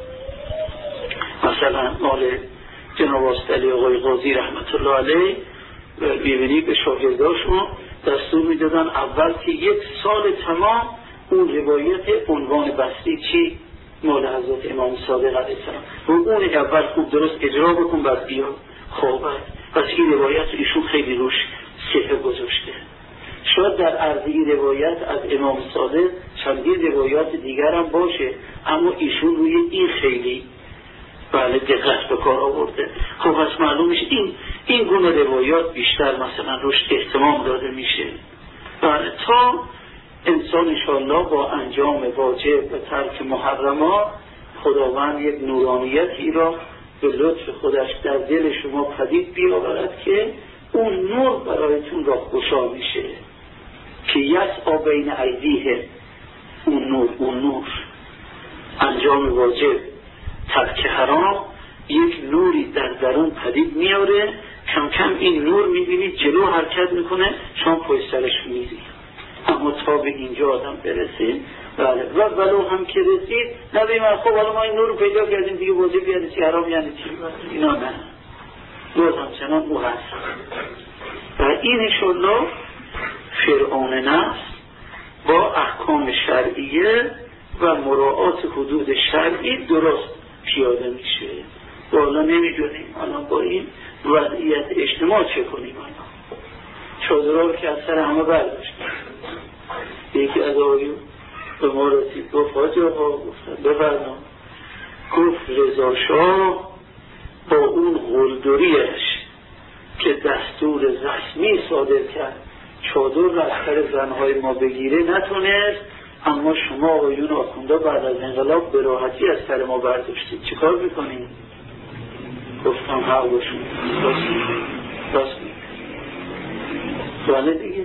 مثلا مال جناب استادی آقای قاضی رحمت الله علیه، ببینید به شاگرداشون دستور میدادن اول که یک سال تمام اون روایت عنوان بستی چی مال حضرت امام صادق علیه السلام و اون اول خوب درست اجرا بکن بعد بیا. خب پس این روایت ایشون خیلی روش صحه گذاشته. شاید در عرض این روایت از امام صادق چندین روایات دیگر هم باشه، اما ایشون روی این خیلی بله دقت به کار آورده. خب پس معلوم میشه این این گونه روایات بیشتر مثلا روش اهتمام داده میشه. بله تا انسان انشاءالله با انجام واجب و ترک محرمات خداوند یک نورانیتی را به لطف خودش در دل شما پدید بیاورد که اون نور برایتون راه گشا میشه که یسعی بین ایدیهم، اون نور اون نور انجام واجب ترک حرام یک نوری در درون پدید میاره. کم کم این نور میبینید جلو حرکت میکنه، شما پشت سرش میری. اما تا به اینجا آدم برسید بله و ولو هم که رسید نبیم خب حالا ما این نور رو پیدا کردیم دیگه واجب یعنی چی، حرام یعنی چی، اینا نه، باز همچنان او هست. و این انشالله فرعون نفس با احکام شرعیه و مراعات حدود شرعی درست پیاده میشه. والا نمیدونیم الان با این وضعیت اجتماع چه کنیم. الان چادرها رو که از سر همه برداشتیم. یکی از آقایون به ما رسید گفت حاجی آقا، گفتن بفرما، گفت رضا شاه با اون غلدریش که دستور رسمی صادر کرد چادر را از سر زنهای ما بگیره نتونست، اما شما آقایون آخونده بعد از انقلاب به راحتی از سر ما برداشتید، چه کار بکنیم؟ گفتم حق باشون راست میگه. بله دیگه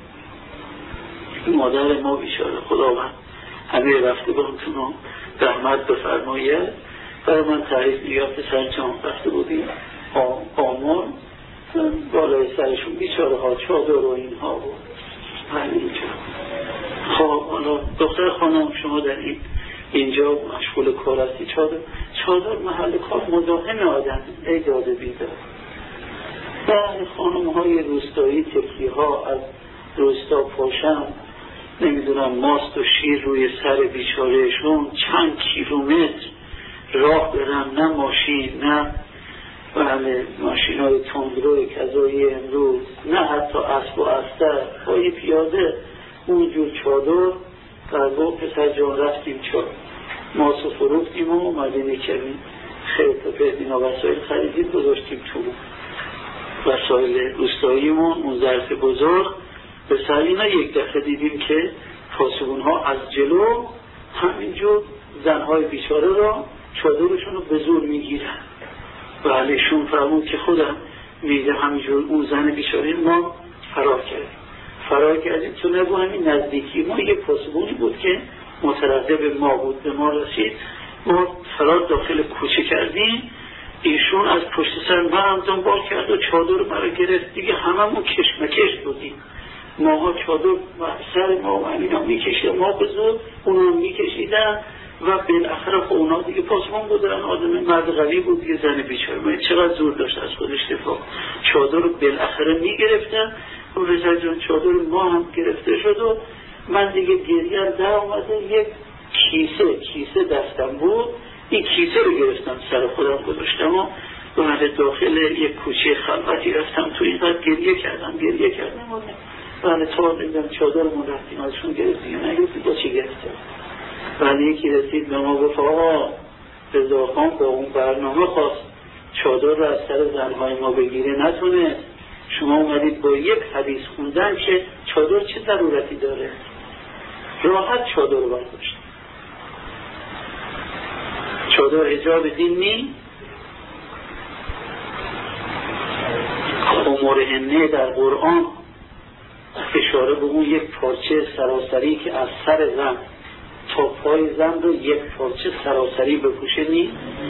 مادر ما بیچاره خداوند همه رفته بانتون رو رحمت بفرمایه. برای من تعریف نیافت سرچان رفته بودیم آمار بالای سرشون بیچاره ها چادر و اینها بود همینجا. خب حالا دختر خانم شما در این اینجا مشغول کار هستی، چادر چادر محل کار مزاحم آدم ای داده بیدار. بعد خانم های روستایی تفلی ها از روستا پاشن نمیدونم ماست و شیر روی سر بیچارهشون چند کیلومتر راه برن، نه ماشین نه بله ماشین های تندروی کذایی امروز، نه حتی اسب و استر، پای پیاده اونجور چادر. در با پسر جان رفتیم چادر ماست و فروختیم و اومدیم کردیم خیلی پید اینا وسایل خریدیم گذاشتیم تو وسایل روستاییمون اون ظرف بزرگ. به سرینا یک دفعه دیدیم که پاسبون ها از جلو همینجور زنهای بیچاره را چادرشون رو به زور میگیرن و علیشون فرمون که خودم میده همینجور اون زن بیچاره ما فرار کردیم فرار کردیم تو نبو همین نزدیکی ما یه پاسبونی بود که مترقب ما بود، به ما رسید، ما فرار داخل کوچه کردیم. ایشون از پشت سر من هم دنبال کرد و چادر مرا گرفت. دیگه هممون کشمکش بودیم، ماها چادر و سر ما و اینا میکشید، ما به زور اونا میکشیدن و بالاخره خب اونا دیگه پاسبان بودن، آدم مرد قوی بود دیگه، زن بیچاره من چقدر زور داشت از خودش دفاع. چادر رو بالاخره میگرفتن و رضا جان چادر ما هم گرفته شد و من دیگه گریه در آمده. یک کیسه کیسه دستم بود، این کیسه رو گرفتم سر خودم گذاشتم و به داخل یک کوچه خلوتی رفتم، تو این قد گریه کردم گریه کردم و تا دیدم چادرمون رفتیم ازشون گرفتیم نگرفتیم با چی گرفتیم. ولی یکی رسید به ما گفت آقا رضا خان با اون برنامه خواست چادر رو از سر زنهای ما بگیره نتونه، شما اومدید با یک حدیث خوندن که چادر چه ضرورتی داره، راحت چادر رو برداشت. چادر حجاب دین نی، خمرهنه در قرآن اشاره به اون یک پارچه سراسری که از سر زن تا پای زن رو یک پارچه سراسری بپوشه نی.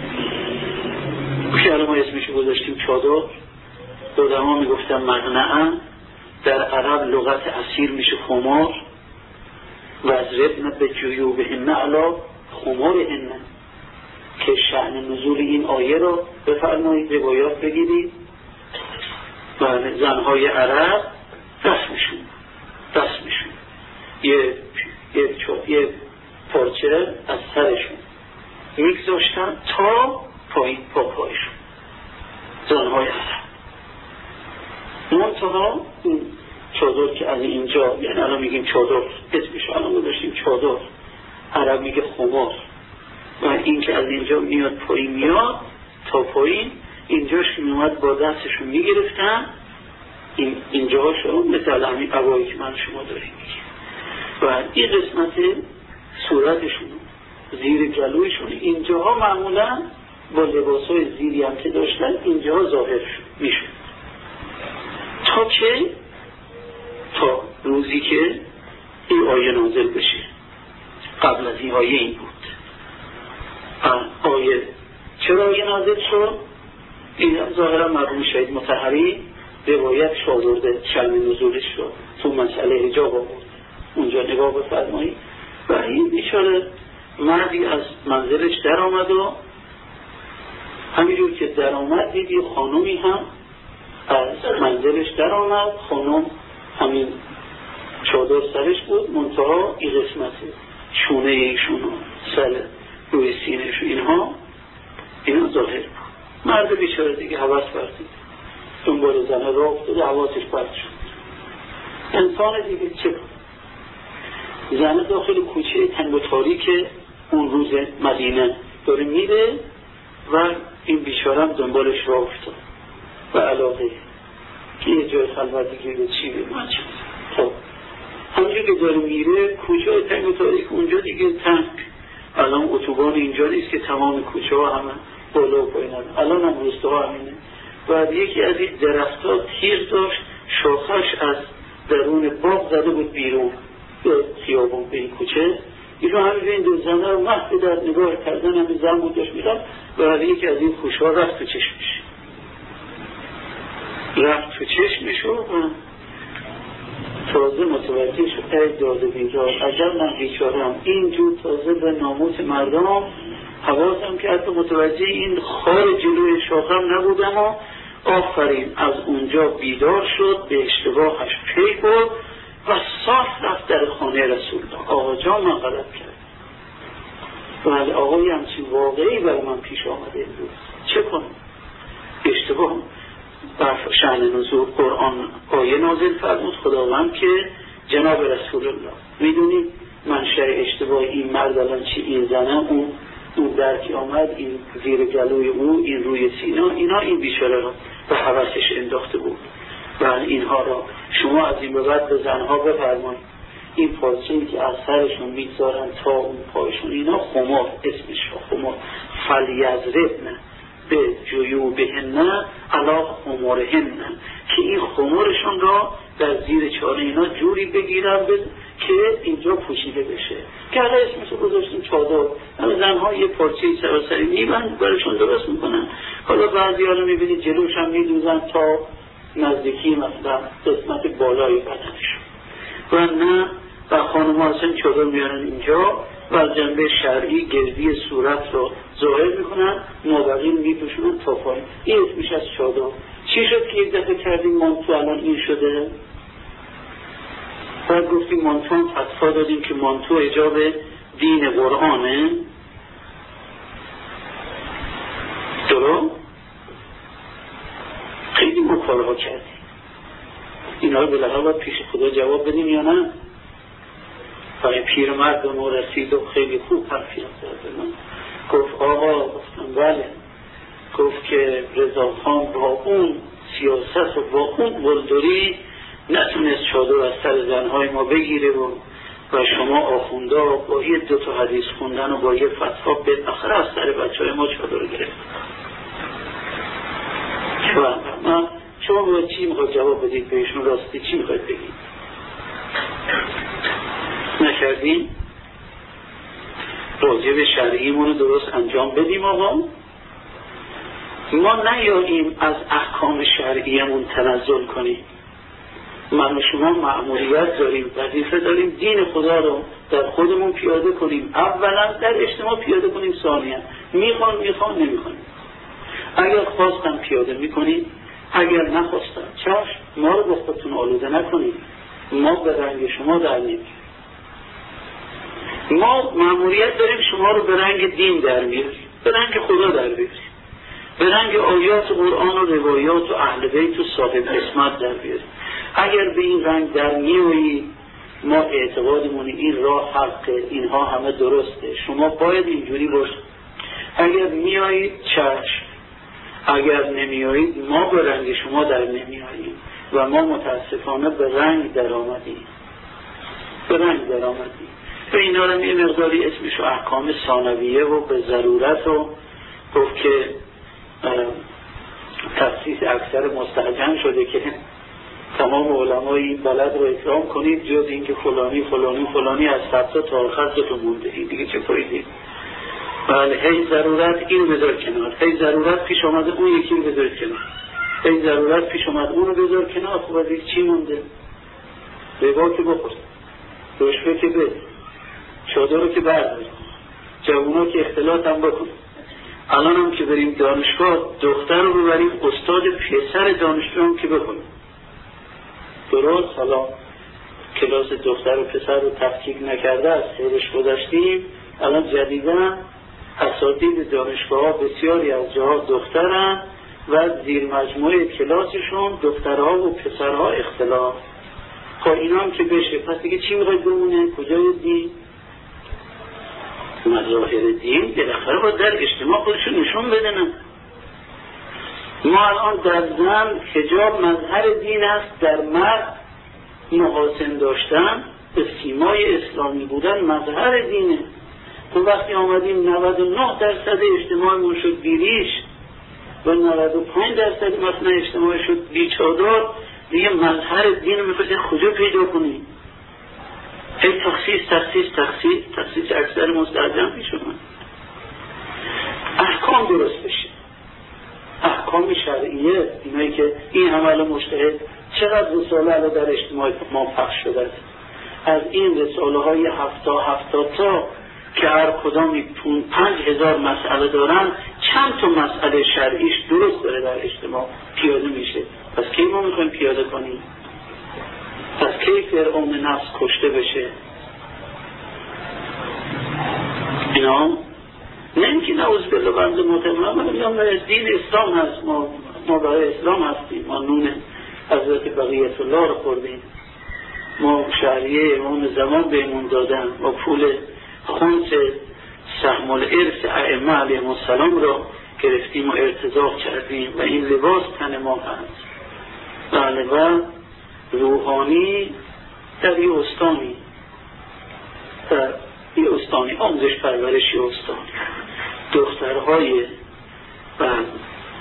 که الان ما اسمشو گذاشتیم چادر. قدما میگفتن مغنعه، در عرب لغت اسیر میشه خمار و از ربن به جیوبهن علا خمارهن، که شأن نزول این آیه رو بفرمایید روایات بگیرید. و زنهای عرب دستشون دستشون یه یه یه پارچه از سرشون میگذاشتن تا پایین پا پایشون، زنهای عرب. منتها این چادر که از اینجا، یعنی الان میگیم چادر، اسمش الان گذاشتیم چادر، عرب میگه خمار، و این که از اینجا میاد پایین میاد تا پایین، اینجاش میومد با دستشون میگرفتن، این اینجاهاشو مثل همین قبایی که من شما داریم میگیم، و این قسمت صورتشون زیر جلویشون اینجاها معمولا با لباسای زیری هم که داشتن اینجاها ظاهر میشون، تا که تا روزی که این آیه نازل بشه. قبل از این آیه این بود. آیه چرا آیه نازل شد؟ این ظاهرا مرحوم شهید مطهری روایت شاورده شأن نزولش شد تو مسئله حجاب آورد، اونجا نگاه بفرمایید. و این بیچاره مردی از منزلش در آمد و همینجور که در آمد دیدی خانومی هم از منزلش در آمد، خانم همین چادر سرش بود، منتها این قسمت چونه ایشون سر روی سینهش اینها اینا ظاهر بود. مرد بیچاره دیگه حواس بردید دنبال زنه راه افتاد و حواسش پرت شد. انسان دیگه چه بود؟ زنه داخل کوچه تنگ و تاریک اون روز مدینه داره میره و این بیچاره هم دنبالش راه افتاد و علاقه که یه جای خلوتی گیره چی بید من چی بید. خب همونجا که داره میره کوچه تنگ و تاریک اونجا دیگه تنگ، الان اتوبان اینجا نیست که تمام کوچه ها همه بالا و پایین هست، الان هم روسته ها همینه. و یکی از این درخت ها تیر داشت، شاخش از درون باغ زده بود بیرون به خیابون به این کوچه. ایشون همینجا این دو زنه رو محض در نگاه کردن همین زن بود داشت میرم و یکی از این کوچه ها رفت تو چشمش رفت تو چشمش و تازه متوجه شد ای داده بیدار عجب من بیچارم، اینجور تازه به ناموس مردم حواسم که حتی متوجه این خار جلوی شاخم نبودم و آفرین از اونجا بیدار شد، به اشتباهش پی برد و صاف رفت در خانه رسول الله. آقا جان من غلط کرد. ولی آقای همچین واقعی برای من پیش آمده امروز چه کنم؟ اشتباه بر شأن نزول قرآن آیه نازل فرمود خداوند که جناب رسول الله میدونید منشأ اشتباه این مرد الان چی، این زنه اون اون درکی آمد، این زیر گلوی او، این روی سینا، اینا این بیچاره را به حوثش انداخته بود. و اینها را شما از این به بعد به زنها بفرمایید این پارچه‌ای که از سرشون میگذارن تا اون پایشون اینا خمار، اسمش خمار، فلیضربن به جیوبهن علی خمارهن، که این خمارشون را در زیر چانه اینا جوری بگیرن که اینجا پوشیده بشه که حالا اسمشو گذاشتیم چادر. زنها یه پارچه سراسری میبند برشون درست میکنن، حالا بعضی ها رو میبینید جلوش هم میدوزن تا نزدیکی مثلا قسمت بالای بدنشون و نه و خانم ها اصلا چادر میارن اینجا و از جنبه شرعی گردی صورت رو ظاهر میکنن، مابقین میپوشونن تا پایین. این اسمش از چادر. چی شد که یک دفعه کردیم مانتو الان این شده؟ بعد گفتیم مانتو هم فتوا دادیم که مانتو اجاب دین قرآنه. درست؟ خیلی ما کارها کردیم. اینا رو بالاخره باید پیش خدا جواب بدیم یا نه؟ برای پیرمرد به ما رسید و خیلی خوب حرفی زد. گفت آقا، گفتم بله. گفت که رضاخان با اون سیاست و با اون بلدری نتونست چادر از سر زنهای ما بگیره و و شما آخونده با یه دو تا حدیث خوندن و با یه فتوا به آخر از سر بچه های ما چادر رو گرفت. من شما باید چی میخواید جواب بدید بهشون؟ راستی چی میخواید بگید؟ نکردیم؟ واجب شرعیمون رو درست انجام بدیم آقا. ما نیاییم از احکام شرعیمون تنزل کنیم. من و شما مأموریت داریم، وظیفه داریم دین خدا رو در خودمون پیاده کنیم. اولا در اجتماع پیاده کنیم، ثانیا میخوان میخوان نمیخوان. اگر خواستم پیاده میکنیم، اگر نخواستم چشم، ما رو با خودتون آلوده نکنیم. ما به رنگ شما در نمیاریم. ما مأموریت داریم شما رو به رنگ دین در میاریم، به رنگ خدا در بیاریم، به رنگ آیات قرآن و روایات و اهل بیت و صاحب قسمت در بیاریم. اگر به این رنگ در میایید، ما اعتقادمون این راه حقه، اینها همه درسته، شما باید اینجوری باشید. اگر میایید چشم، اگر نمیایید ما به رنگ شما در نمیاییم و ما متاسفانه به رنگ در آمدیم، به رنگ در آمدیم. و اینا رو یه مقداری اسمشو احکام ثانویه و به ضرورت و گفت که تفسیس اکثر مستحجن شده که تمام علمای بلد رو اکرام کنید جز این که فلانی فلانی فلانی از فتوا تا آخر تو مونده، این دیگه چه فایده؟ بله، هی ضرورت این بذار کنار، هی ضرورت پیش آمده اون یکی رو بذار کنار، هی ضرورت پیش آمده اون رو بذار کنار. خب از یک چی مونده؟ ربا که بخور، رشوه که بده، چادر رو که برداری، جوونا که اختلاط هم بکن. الان هم که بریم دانشگاه دختر رو ببریم استاد پسر دانشجو هم که بکنیم. درست؟ حالا کلاس دختر و پسر رو تفکیک نکرده از سیرش گذاشتیم. الان جدیداً اساتید دانشگاه ها بسیاری از جاها دخترن و زیر مجموعه کلاسشون دخترها و پسرها اختلاف. خب اینا هم که بشه، پس دیگه چی میخواید بمونه؟ کجای دین؟ مظاهر دین بالاخره باید در اجتماع خودشون نشون بدنن. ما الان در زن حجاب مظهر دین است، در مرد محاسن داشتن به سیمای اسلامی بودن مظهر دینه. تو وقتی آمدیم نود و نه درصد اجتماعمون شد بیریش و نود و پنج درصد مثلا اجتماع شد بیچادر، دیگه مظهر دین میخواید کجا پیدا کنیم؟ هی تخصیص تخصیص تخصیص تخصیص اکثر مستعجم پیش اومد. احکام درست بشه، احکام شرعیه، اینایی که این عمل مجتهد چقدر رساله علا در اجتماع ما پخش شده است. از این رساله های هفتا هفتا تا که هر کدامی پنج هزار مسئله دارن، چند تا مسئله شرعیش درست داره در اجتماع پیاده میشه. پس کی ما میخوایم پیاده کنیم؟ پس کی فرعون نفس کشته بشه؟ اینا نه اینکه نعوذ بالله بنده محترم، من میگم دین اسلام هست، ما ما برای اسلام هستیم، ما نون حضرت بقیت الله رو خوردیم، ما شهریه امام زمان بهمون دادن، ما پول خمس سهم الارث ائمه علیهم السلام را گرفتیم و ارتزاق کردیم و این لباس تن ما هست. بله، و روحانی در یه استانی، در یه استانی آموزش پرورشی استانی، دخترهای و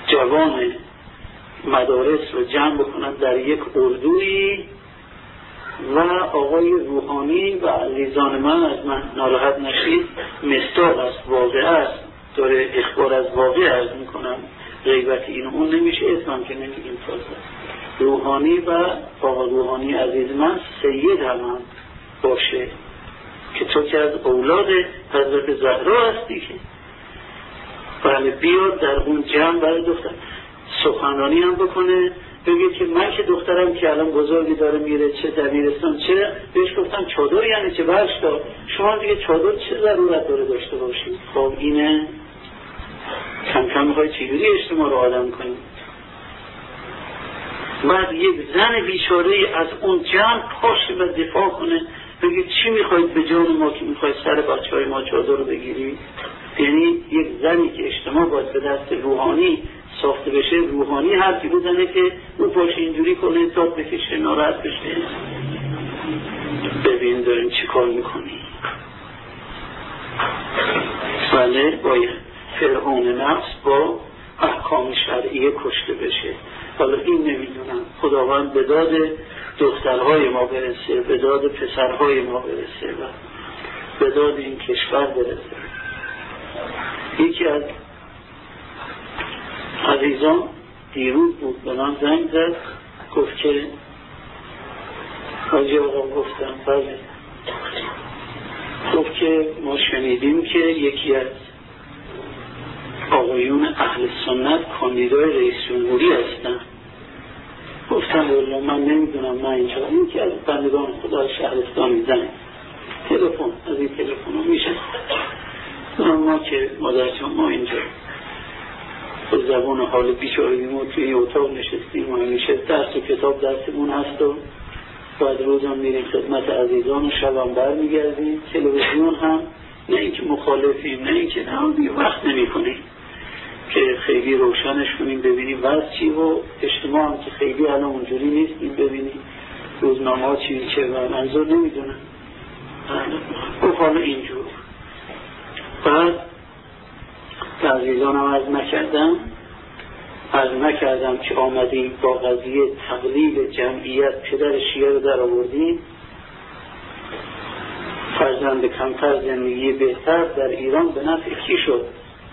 جوان مدارس رو جمع بکنن در یک اردویی و آقای روحانی و عزیزان من از من ناراحت نشید، مصداق است، واقع است، داره اخبار از واقع عرض میکنم، غیبت این اون نمیشه، اسمم که نمیگیم تازه. روحانی و آقا روحانی عزیز من سید هم, هم باشه که تو که از اولاد حضرت زهرا هستی که بله بیاد در اون جمع برای دختر سخنرانی هم بکنه، بگه که من که دخترم که الان بزرگی داره میره چه دبیرستان چه، بهش گفتم چادر یعنی چه برش دار، شما دیگه چادر چه ضرورت داره داشته باشید. خب اینه کم کم میخوای چجوری اجتماع رو آدم کنید. بعد یک زن بیچاره از اون جمع پاشه و دفاع کنه، بگه چی میخواید به جان ما که میخواید سر بچه های ما چادر رو بگیرید. یعنی یک زنی که اجتماع باید به دست روحانی ساخته بشه، روحانی حرفی بزنه که اون پاشه اینجوری کنه، داد بکشه، ناراحت بشه. ببین داریم چی کار میکنی. بله باید فرعون نفس با احکام شرعیه کشته بشه. حالا این نمیدونم، خداوند به داد دخترهای ما برسه، به داد پسرهای ما برسه و به داد این کشور برسه. یکی از عزیزان دیروز بود به من زنگ زد، گفت که حاجی آقا گفتم بله، گفت که ما شنیدیم که یکی از آقایون اهل سنت کاندیدای رئیس جمهوری هستن. گفتم والله من نمیدونم، من اینجا یکی از بندگان خدا شهرستان میزنه تلفن، از این تلفن ها میشه ما که مادرچان ما اینجا به زبان حال بیچارگی ما توی این اتاق نشستیم و همیشه درس و کتاب درسمون هست و بعد روزم میریم خدمت عزیزان و شبم بر میگردیم. تلویزیون هم نه اینکه مخالفیم، نه اینکه نه دیگه وقت نمی کنیم که خیلی روشنش کنیم ببینیم وضع چی و اجتماع هم که خیلی الان اونجوری نیستیم ببینیم روزنامه ها چی چه و منظور نمیدونم گفت حالا اینجور. بعد به عزیزانم عرض نکردم عرض نکردم که آمدیم با قضیه تقلیل جمعیت پدر شیعه رو در آوردیم، فرزند کمتر زندگی بهتر در ایران به نفع کی شد؟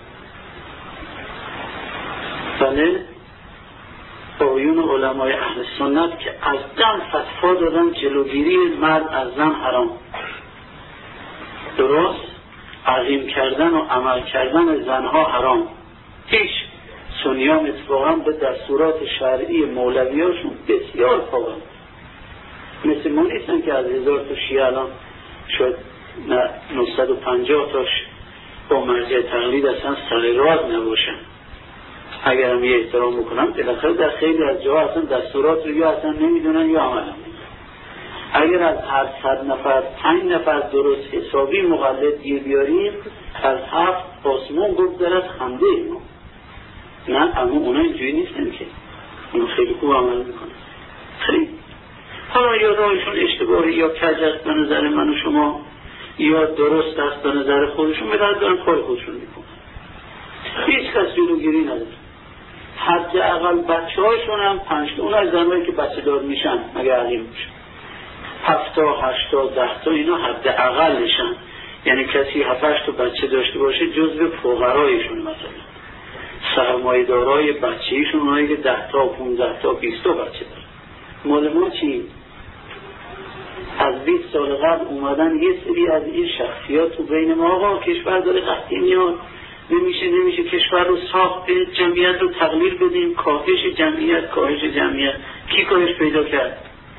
بله آقایون علمای اهل سنت که از دم فتوا دادن جلوگیری مرد از زن حرام، درست عظیم کردن و عمل کردن زنها حرام. هیچ سنیان اتفاقا به دستورات شرعی مولویاشون بسیار پابند، مثل ما نیستن که از هزار تا شیعه الان شد نهصد و پنجاه تاش با مرجع تقلید اصلا سر راز نباشن. اگر هم یه احترام بکنم بالاخره در خیلی از جاها اصلا دستورات رو یا اصلا نمیدونن یا عمل نمیدونن. اگر از هر صد نفر پنج نفر درست حسابی مقلد گیر بیاریم از هفت آسمان بگذرد خنده ما. نه اما اونا اینجوری نیستن که اونا خیلی خوب عمل میکنن. خیلی حالا یا راهشون اشتباهی یا کج است به نظر من و شما یا درست است به نظر خودشون، مدار دارن کار خودشون میکنن. هیچ کس جلوگیری نداره. حداقل بچه هایشون هم پنج تا، اون از زنهایی که بچه دار میشن مگه عقیم میشن هفتا هشتا ده تا اینا حداقل نشن. یعنی کسی هفت هشت تا بچه داشته باشه جزو فقرایشون، مثلا سرمایه دارای بچه ایشون اونایی که ده تا پونزده تا بیست تا بچه دارن. مال ما چی؟ از بیست سال قبل اومدن یه سری از این شخصیات تو بین ما آقا کشور داره قطعی میاد نمیشه نمیشه کشور رو ساخت جمعیت رو تقلیل بدیم، کاهش جمعیت کاهش جمعیت کی کاهش پیدا کرد؟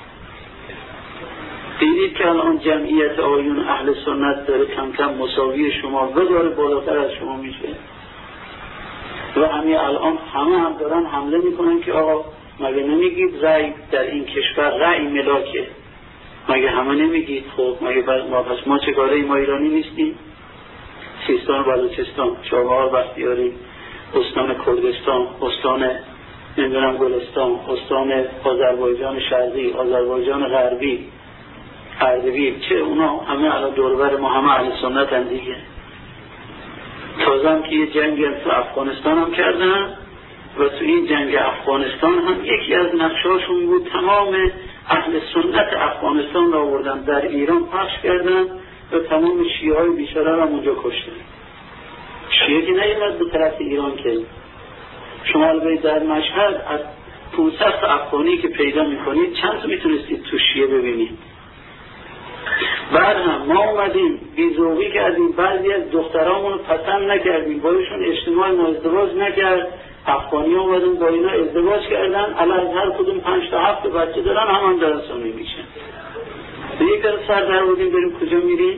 دیدید که الان جمعیت آیون اهل سنت داره کم کم مساوی شما و داره بالاتر از شما میشه و همین الان همه هم دارن حمله میکنن که آقا مگه نمیگید رأی در این کشور رأی ملاکه؟ مگه همه نمیگید؟ خب مگه ما پس ما چه کاره ما ایرانی نیستیم؟ سیستان و بلوچستان، چابهار بختیاری، استان کردستان، استان نمیدونم گلستان، استان آذربایجان شرقی، آذربایجان غربی، اردبیل، چه اونا همه الان دوربر ما همه اهل سنت هم دیگه. تازه هم که یه جنگ هم تو افغانستان هم کردن و تو این جنگ افغانستان هم یکی از نقشاشون بود تمام اهل سنت افغانستان را آوردن در ایران پخش کردن و تمام شیعه های بیچاره را اونجا کشتن. شیعه که نیامد به طرف ایران که شما البته در مشهد از پانصد تا افغانی که پیدا میکنید چند تا میتونستید تو شیعه ببینید. بعد هم ما اومدیم بیزوقی کردیم، بعضی از دخترامون پسند نکردیم، بایشون اجتماع ما ازدواج نکرد، افغانی ها اومدن با اینا ازدواج کردن، الان هر کدوم پنج تا هفت بچه دارن، هم هم دارن سنی میشن. یک از سر در بودیم بریم کجا میریم؟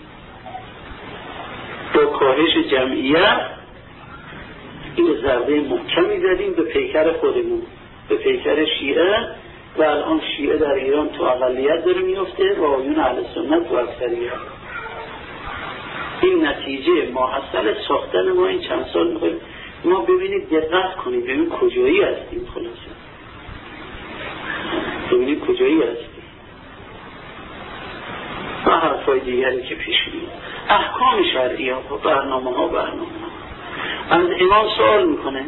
با کاهش جمعیت این ضربه محکمی زدیم به پیکر خودمون، به پیکر شیعه، و الان شیعه در ایران تو اقلیت داره میفته و آیون اهل سنت تو اکثریت. این نتیجه ماحصل ساختن ما این چند سال میخوایم. ما ببینید دقت کنید ببینید کجایی هستیم، خلاصه ببینید کجایی هستیم و حرفای دیگری که پیش میاد. احکام شرعی ها و برنامه ها برنامه ها از امام سوال میکنه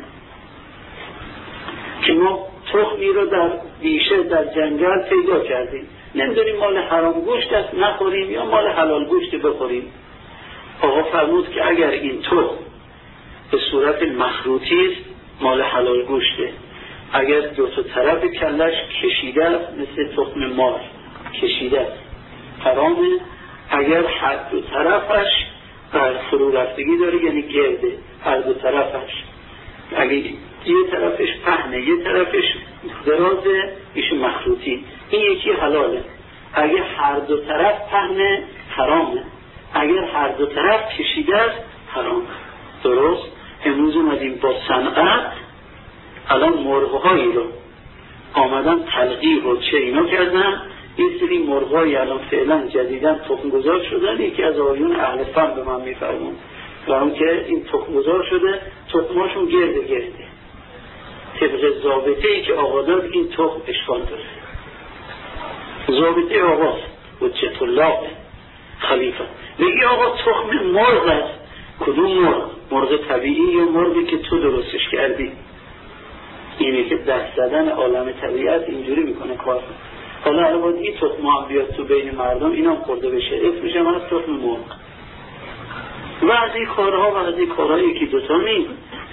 که ما تخمی رو در بیشه در جنگل پیدا کردیم، نمیدونیم مال حرام گوشت است نخوریم یا مال حلال گوشت بخوریم. آقا فرمود که اگر این تخم به صورت مخروطی است مال حلال گوشته، اگر دو تا طرف کلش کشیده است مثل تخم مار کشیده است حرامه، اگر هر دو طرفش بر فرو رفتگی داره یعنی گرده، هر دو طرفش اگر یه طرفش پهنه یه طرفش درازه میشه مخروطی، این یکی حلاله. اگر هر دو طرف پهنه حرامه، اگر هر دو طرف کشیده است حرامه. درست؟ امروز اومدیم با صنعت الان مرغ‌هایی رو آمدن تلقیح و چه اینا کردن، این سری مرغ‌های الان فعلا جدیدن تخم گذار شدن. یکی از آیون اهل فن به من میفرمون و اون که این تخم گذار شده تخماشون گرده گرده طبق ضابطه ای که آقا داد این تخم اشکال داره. ضابطه آقاست حجت الله خلیفه بگی آقا تخم مرغ است، کدوم مرغ؟ مرغ طبیعی یا مرغی که تو درستش کردی؟ اینه که دست زدن عالم طبیعت اینجوری میکنه کار. حالا الان این تخم هم بیاد تو بین مردم اینم خورده بشه اسمش هم از تخم مرغ. و از این کارها و از این کارها یکی دوتا نیست.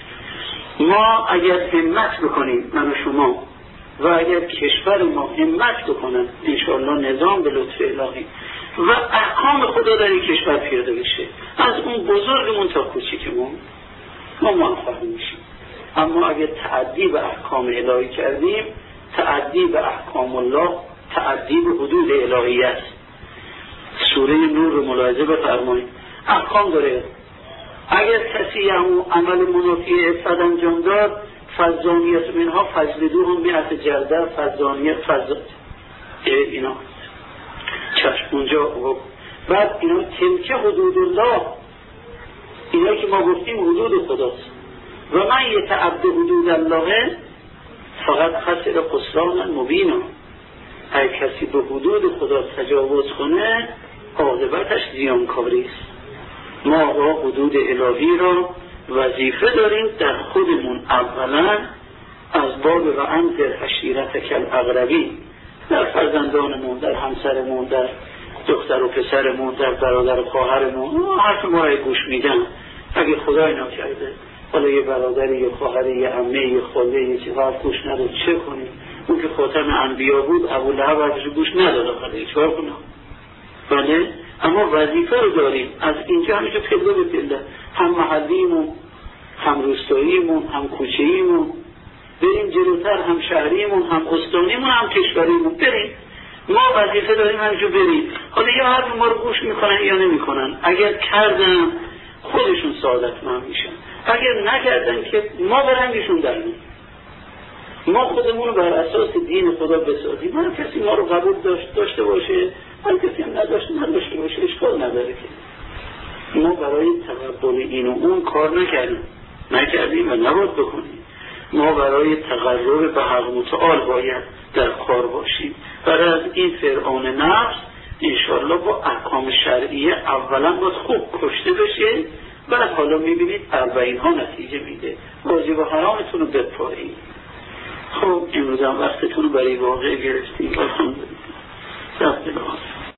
ما اگر همت بکنیم من و شما و اگر کشور ما همت بکنن انشاءالله نظام به لطف الهی و احکام خدا در این کشور پیاده بشه، از اون بزرگمون تا کوچیکمون ما موفق میشیم. اما اگر تعدی به احکام الهی کردیم، تعدی به احکام الله تعدی به حدود الهی است. سوره نور رو ملاحظه بفرمایید، احکام داره. اگر کسی عمل منافی عفت انجام داد فزانیت منها فجلدوه هم میعت جلده فزانیت فزد اینا چشم اونجا. بعد اینا تلکه حدود الله، اینا که ما گفتیم حدود خداست و من یتعد حدود الله فقط خسر خسران مبینا. اگر کسی به حدود خدا تجاوز کنه عاقبتش زیانکاری است. ما را حدود الهی را وظیفه داریم در خودمون، اولا از باب و انذر عشیرتک الاقربین، در فرزندانمون، در همسرمون، در دختر و پسرمون، در برادر و خواهرمون. حرف ما را گوش میدن. اگه خدای نکرده حالا یه برادری یه خواهری یه عمه یه خاله یه چیزا گوش نداد چه کنیم؟ اون که خاتم انبیا بود ابولهب ازش گوش نداد، خاله چیکار کنم؟ بله، اما وظیفه رو داریم از اینجا همیشه پله به پله، هم محلیمون هم روستاییمون هم کوچه‌ایمون بریم جلوتر، هم شهریمون هم استانیمون هم کشوریمون بریم. ما وظیفه داریم همینجا بریم. حالا یا حرف ما رو گوش میکنن یا نمیکنن. اگر کردن خودشون سعادتمند میشن، اگر نکردن که ما برنگشون درمون. ما خودمون رو بر اساس دین خدا بسازیم. هر کسی ما رو قبول داشت داشته باشه، هر کسی هم نداشت نداشته باشه، اشکال نداره که. ما برای تقبل این و اون کار نکردیم نکردیم و نباید بکنیم. ما برای تقرب به حق متعال باید در کار باشیم. برای از این فرعون نفس انشاءالله با احکام شرعیه اولا باید خوب کشته بشه، بعد حالا میبینید اربعین ها نتیجه میده. واجب و حرامتون رو بپایید. خب امروز هم وقتتون رو برای واقع گرفتیم. الحمدلله.